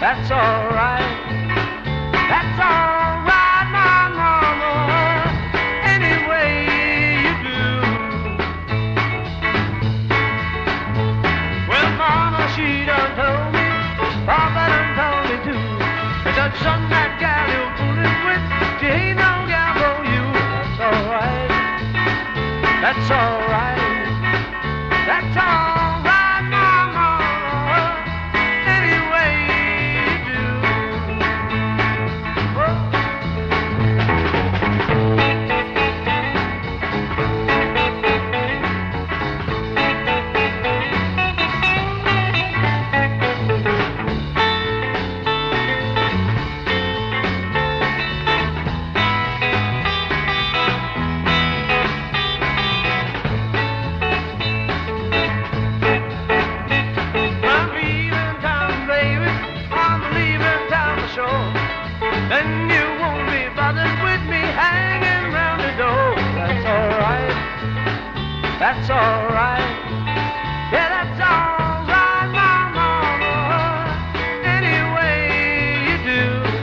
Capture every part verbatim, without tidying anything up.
That's alright. That's alright, my mama. Any way you do. Well, mama, she done told me, Papa done told me too. That son, that gal you're fooling with, she ain't no gal for you. That's alright. That's alright. That's alright, my mama. Any way you do. Oh. Then you won't be bothered with me hanging round the door. That's alright. That's alright. Yeah, that's alright, my mama. Any way you do.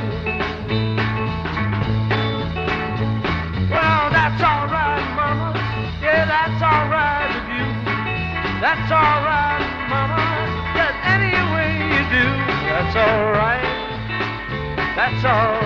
Well, that's alright, mama. Yeah, that's alright with you. That's alright, mama. Just any way you do. That's alright. That's all.